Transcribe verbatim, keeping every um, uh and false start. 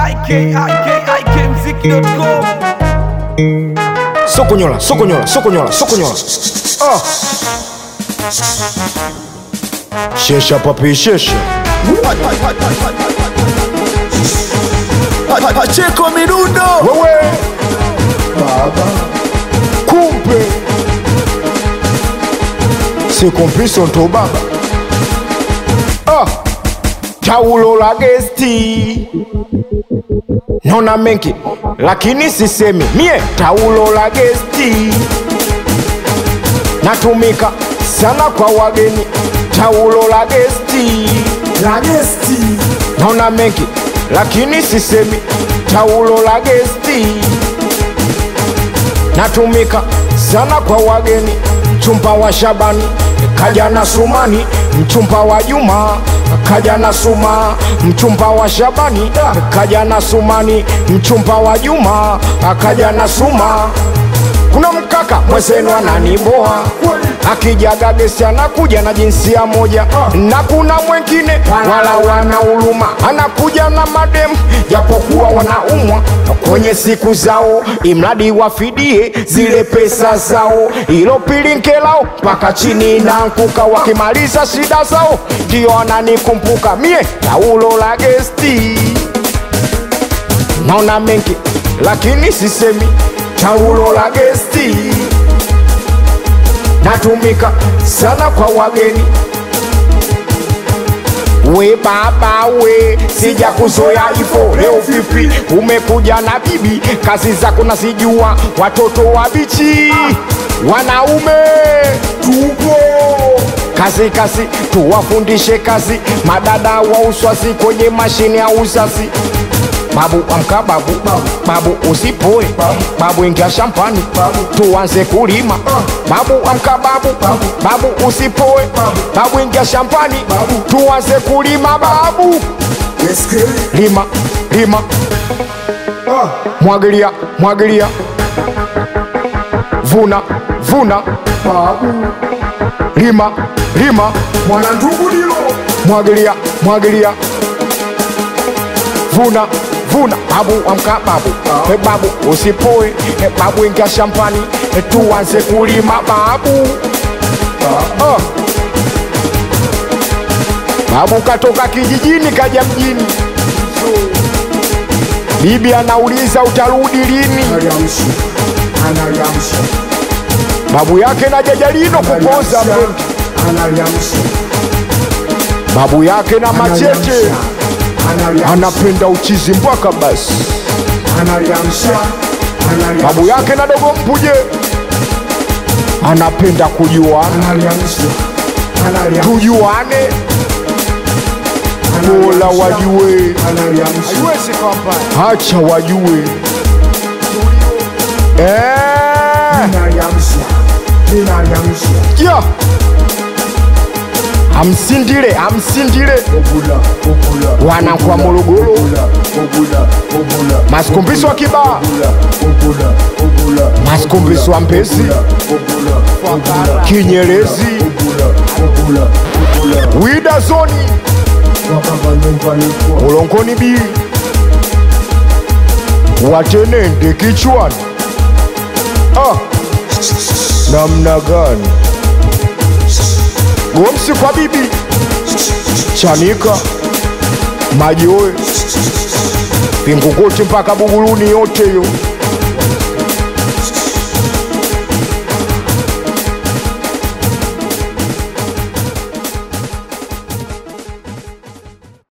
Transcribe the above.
I K I K I K mziki dot com. Sokonyola, sokonyola, sokonyola, sokonyola. Ah. Shesha papi shesha. Pacheco Mirundo Wewe Baba Kumpe Se kompiso nto baba. Ah. Taulo la gesti Nona menki lakini sisemi mie taulo la gesti. Natumika sana kwa wageni. Taulo la gesti La Gesti Nona menki lakini sisemi taulo la gesti. Natumika sana kwa wageni. Mchumba wa Shabani kaja na Sumani. Mchumba wa Juma kaja na Suma. Mchumba wa Shabani kaja na Sumani. Mchumba wa Juma kaja na Suma. Kuna mkaka mwezenu ananiboa akijaga gesi anakuja na jinsia moja. Na kuna mwengine wala wana huruma anakuja na madem japokuwa wanaumwa kwenye siku zao, imradi wafidie zile pesa zao. Ilo pilinke lao mpaka chini na nkuka, wakimaliza shida zao ndio ananikumbuka mie taulo la gesti. Naona mengi lakini sisemi taulo la gesti. Natumika sana kwa wageni. We baba we, sija kuzoea ifo. Leo vipi umekuja na bibi, kazi zako nasijua. Watoto wabichi wanaume tupo kazi kazi, tuwafundishe kazi. Madada wa uswazi kwenye mashine ya uzazi. Babu amka babu, babu usipoe, babu ingia shambani, tuanze kulima. Babu amka babu, babu usipoe, babu ingia shambani, tuanze kulima. Babu lima, lima, mwagilia, mwagilia, vuna, vuna. Babu lima, lima, Mwana ndugu nilo mwagilia, mwagilia, vuna, vuna. Babu amka babu, he babu usipoe, he babu ingia shambani, he tuanze kulima. Babu ah. Babu katoka kijijini kaja mjini. Bibi anauliza utarudi lini? Analiamsha Analiamsha Babu yake na jajalino kupoza mengi. Analiamsha Babu yake na machete Analiamsha anapenda uchizi mpaka basi. Analiamsha Babu yake na dogo mpuje anapenda kujuana. Analiamsha Analiamsha Tujuane Mola wajue, Analiamsha hacha wajue. Eh, Analiamsha Analiamsha yeah. Amsindile, amsindile Obula Obula wana kwa Morogoro. Obula Obula Obula Masikumbiso wa Kibaa, Obula Obula Obula masikumbiso wa Mbezi, Obula Obula Kinyerezi, Obula Obula Obula Wida Zoni, Wakava nyumbani kwa Mulongoni B, Watenende kichwani. Ah, namna gani Gomsi kwa bibi Chanika Majoe Vingukuti mpaka Buguruni yote yo.